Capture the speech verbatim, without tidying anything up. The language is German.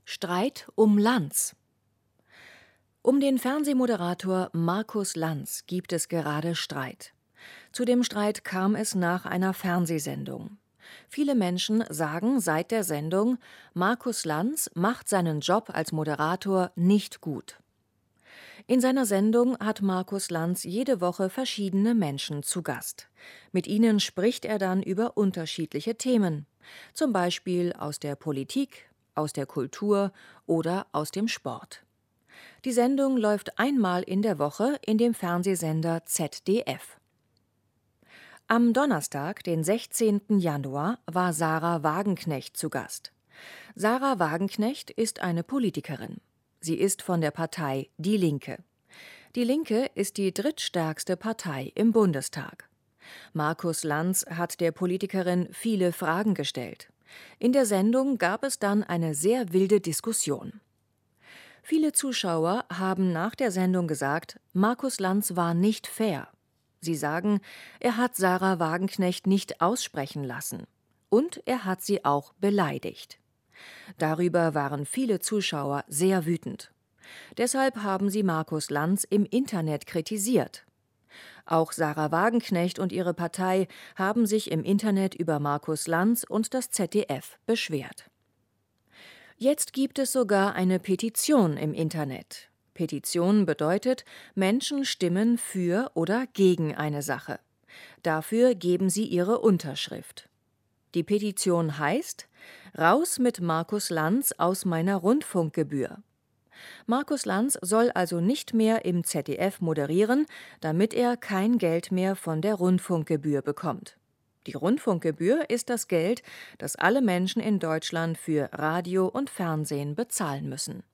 Streit um Lanz. Um den Fernsehmoderator Markus Lanz gibt es gerade Streit. Zu dem Streit kam es nach einer Fernsehsendung. Viele Menschen sagen seit der Sendung, Markus Lanz macht seinen Job als Moderator nicht gut. In seiner Sendung hat Markus Lanz jede Woche verschiedene Menschen zu Gast. Mit ihnen spricht er dann über unterschiedliche Themen, zum Beispiel aus der Politik, aus der Kultur oder aus dem Sport. Die Sendung läuft einmal in der Woche in dem Fernsehsender Z D F. Am Donnerstag, den sechzehnten Januar, war Sarah Wagenknecht zu Gast. Sarah Wagenknecht ist eine Politikerin. Sie ist von der Partei Die Linke. Die Linke ist die drittstärkste Partei im Bundestag. Markus Lanz hat der Politikerin viele Fragen gestellt. In der Sendung gab es dann eine sehr wilde Diskussion. Viele Zuschauer haben nach der Sendung gesagt, Markus Lanz war nicht fair. Sie sagen, er hat Sarah Wagenknecht nicht aussprechen lassen. Und er hat sie auch beleidigt. Darüber waren viele Zuschauer sehr wütend. Deshalb haben sie Markus Lanz im Internet kritisiert. Auch Sarah Wagenknecht und ihre Partei haben sich im Internet über Markus Lanz und das Z D F beschwert. Jetzt gibt es sogar eine Petition im Internet. Petition bedeutet, Menschen stimmen für oder gegen eine Sache. Dafür geben sie ihre Unterschrift. Die Petition heißt: Raus mit Markus Lanz aus meiner Rundfunkgebühr. Markus Lanz soll also nicht mehr im Z D F moderieren, damit er kein Geld mehr von der Rundfunkgebühr bekommt. Die Rundfunkgebühr ist das Geld, das alle Menschen in Deutschland für Radio und Fernsehen bezahlen müssen.